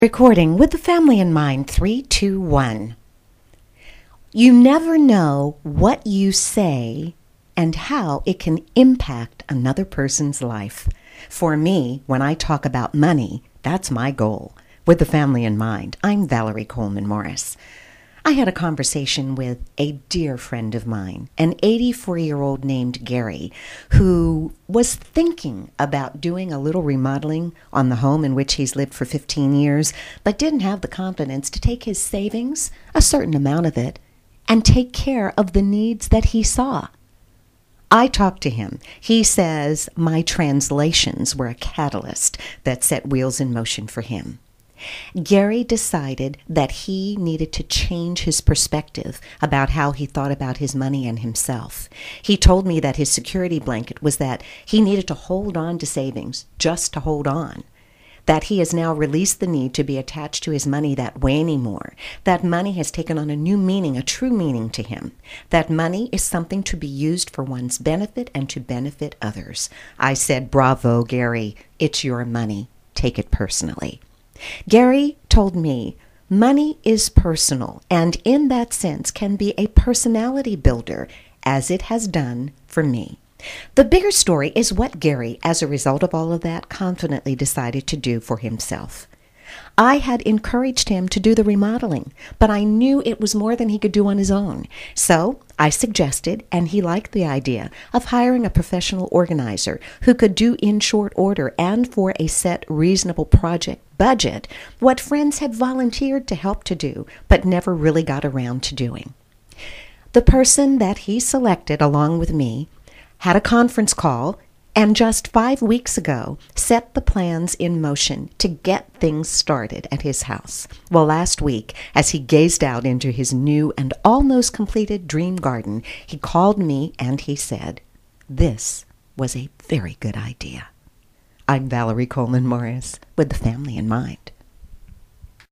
Recording with the family in mind. 3, 2, 1. You never know what you say and how it can impact another person's life. For me, when I talk about money, that's my goal. With the family in mind, I'm Valerie Coleman Morris. I had a conversation with a dear friend of mine, an 84-year-old named Gary, who was thinking about doing a little remodeling on the home in which he's lived for 15 years, but didn't have the confidence to take his savings, a certain amount of it, and take care of the needs that he saw. I talked to him. He says my translations were a catalyst that set wheels in motion for him. Gary decided that he needed to change his perspective about how he thought about his money and himself. He told me that his security blanket was that he needed to hold on to savings just to hold on, that he has now released the need to be attached to his money that way anymore, that money has taken on a new meaning, a true meaning to him, that money is something to be used for one's benefit and to benefit others. I said, "Bravo, Gary, it's your money. Take it personally." Gary told me money is personal and in that sense can be a personality builder, as it has done for me. The bigger story is what Gary, as a result of all of that, confidently decided to do for himself. I had encouraged him to do the remodeling, but I knew it was more than he could do on his own. So I suggested, and he liked the idea, of hiring a professional organizer who could do in short order and for a set reasonable project budget what friends had volunteered to help to do, but never really got around to doing. The person that he selected, along with me, had a conference call and just 5 weeks ago set the plans in motion to get things started at his house. Well, last week, as he gazed out into his new and almost completed dream garden, he called me and he said, "This was a very good idea." I'm Valerie Coleman Morris with the family in mind.